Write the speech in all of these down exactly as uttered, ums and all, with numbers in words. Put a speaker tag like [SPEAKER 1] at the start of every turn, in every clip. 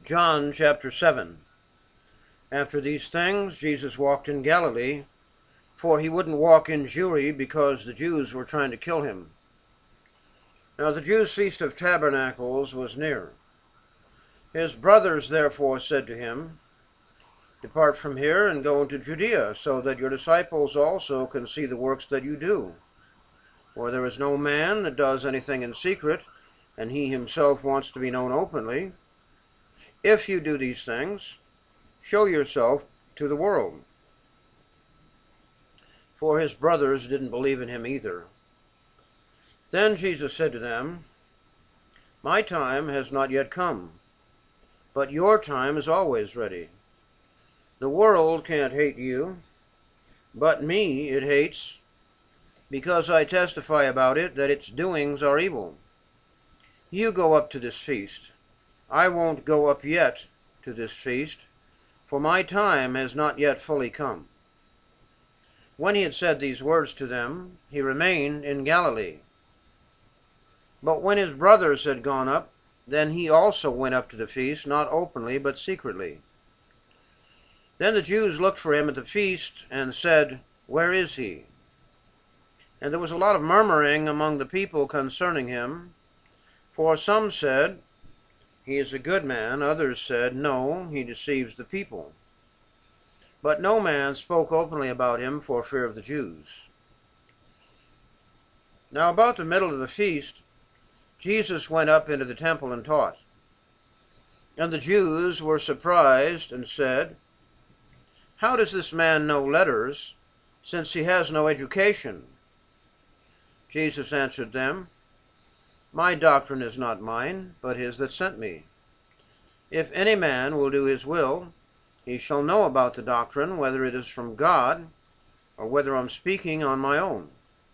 [SPEAKER 1] John chapter seven. After these things Jesus walked in Galilee, for he wouldn't walk in Jewry because the Jews were trying to kill him. Now the Jews' feast of tabernacles was near. His brothers therefore said to him, "Depart from here and go into Judea, so that your disciples also can see the works that you do. For there is no man that does anything in secret, and he himself wants to be known openly. If you do these things, show yourself to the world." For his brothers didn't believe in him either. Then Jesus said to them, "My time has not yet come, but your time is always ready. The world can't hate you, but me it hates, because I testify about it that its doings are evil. You go up to this feast. I won't go up yet to this feast, for my time has not yet fully come." When he had said these words to them, he remained in Galilee. But when his brothers had gone up, then he also went up to the feast, not openly, but secretly. Then the Jews looked for him at the feast and said, "Where is he?" And there was a lot of murmuring among the people concerning him, for some said, "He is a good man." Others said, "No, he deceives the people." But no man spoke openly about him for fear of the Jews. Now about the middle of the feast, Jesus went up into the temple and taught. And the Jews were surprised and said, "How does this man know letters, since he has no education?" Jesus answered them, "My doctrine is not mine, but his that sent me. If any man will do his will, he shall know about the doctrine, whether it is from God, or whether I'm speaking on my own.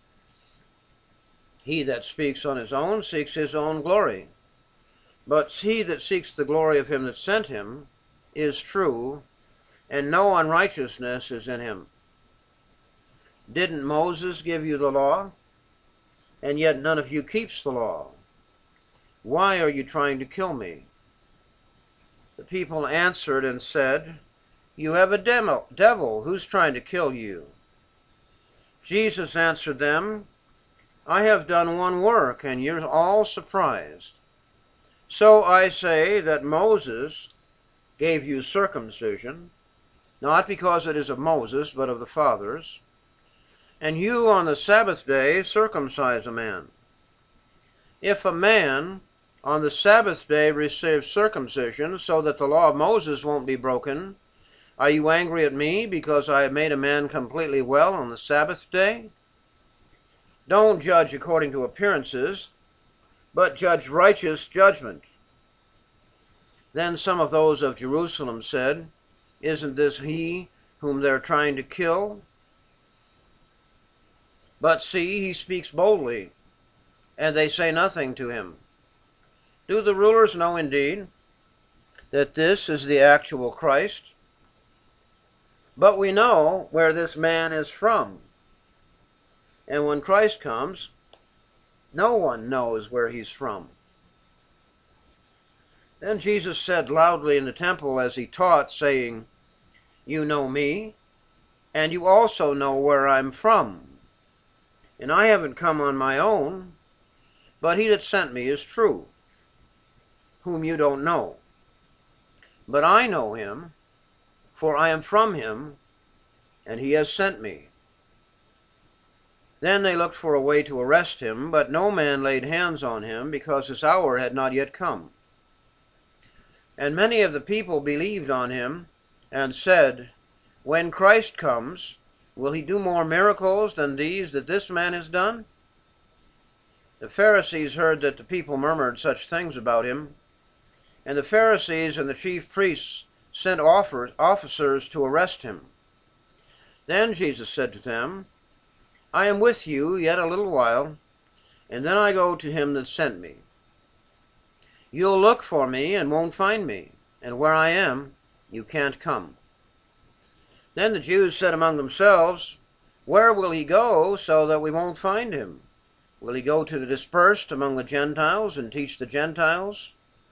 [SPEAKER 1] He that speaks on his own seeks his own glory. But he that seeks the glory of him that sent him is true, and no unrighteousness is in him. Didn't Moses give you the law? And yet none of you keeps the law. Why are you trying to kill me?" The people answered and said, "You have a demo- devil. Who's trying to kill you?" Jesus answered them, "I have done one work, and you're all surprised. So I say that Moses gave you circumcision, not because it is of Moses, but of the fathers. And you on the Sabbath day circumcise a man. If a man on the Sabbath day receives circumcision so that the law of Moses won't be broken, are you angry at me because I have made a man completely well on the Sabbath day? Don't judge according to appearances, but judge righteous judgment." Then some of those of Jerusalem said, "Isn't this he whom they're trying to kill? But see, he speaks boldly, and they say nothing to him. Do the rulers know indeed that this is the actual Christ? But we know where this man is from. And when Christ comes, no one knows where he's from." Then Jesus said loudly in the temple as he taught, saying, "You know me, and you also know where I'm from. And I haven't come on my own, but he that sent me is true, whom you don't know. But I know him, for I am from him, and he has sent me." Then they looked for a way to arrest him, but no man laid hands on him, because his hour had not yet come. And many of the people believed on him, and said, "When Christ comes, will he do more miracles than these that this man has done?" The Pharisees heard that the people murmured such things about him, and the Pharisees and the chief priests sent officers to arrest him. Then Jesus said to them, "I am with you yet a little while, and then I go to him that sent me. You'll look for me and won't find me, and where I am, you can't come." Then the Jews said among themselves, "Where will he go so that we won't find him? Will he go to the dispersed among the Gentiles and teach the Gentiles?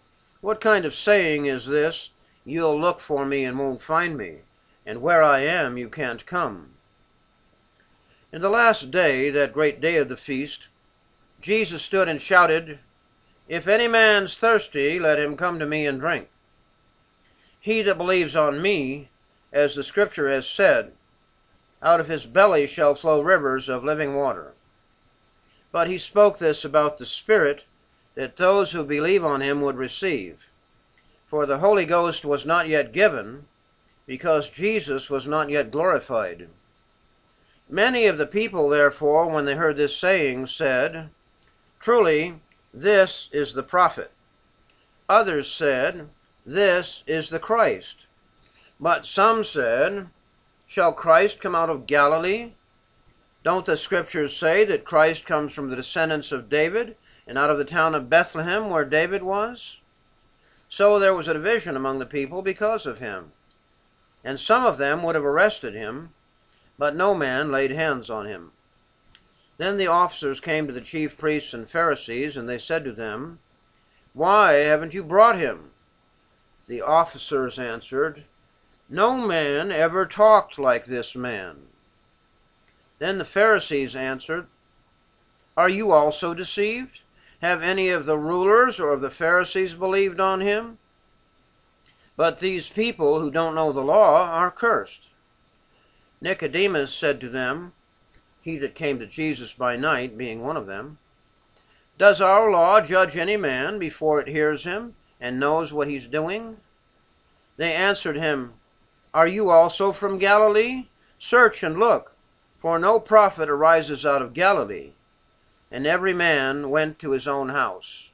[SPEAKER 1] What kind of saying is this, 'You'll look for me and won't find me, and where I am you can't come'?" In the last day, that great day of the feast, Jesus stood and shouted, "If any man's thirsty, let him come to me and drink. He that believes on me, as the Scripture has said, out of his belly shall flow rivers of living water." But he spoke this about the Spirit that those who believe on him would receive. For the Holy Ghost was not yet given, because Jesus was not yet glorified. Many of the people, therefore, when they heard this saying, said, "Truly, this is the prophet." Others said, "This is the Christ." But some said, "Shall Christ come out of Galilee? Don't the Scriptures say that Christ comes from the descendants of David, and out of the town of Bethlehem where David was?" So there was a division among the people because of him. And some of them would have arrested him, but no man laid hands on him. Then the officers came to the chief priests and Pharisees, and they said to them, "Why haven't you brought him?" The officers answered, "No man ever talked like this man." Then the Pharisees answered, "Are you also deceived? Have any of the rulers or of the Pharisees believed on him? But these people who don't know the law are cursed." Nicodemus said to them, he that came to Jesus by night, being one of them, "Does our law judge any man before it hears him and knows what he's doing?" They answered him, "Are you also from Galilee? Search and look, for no prophet arises out of Galilee." And every man went to his own house.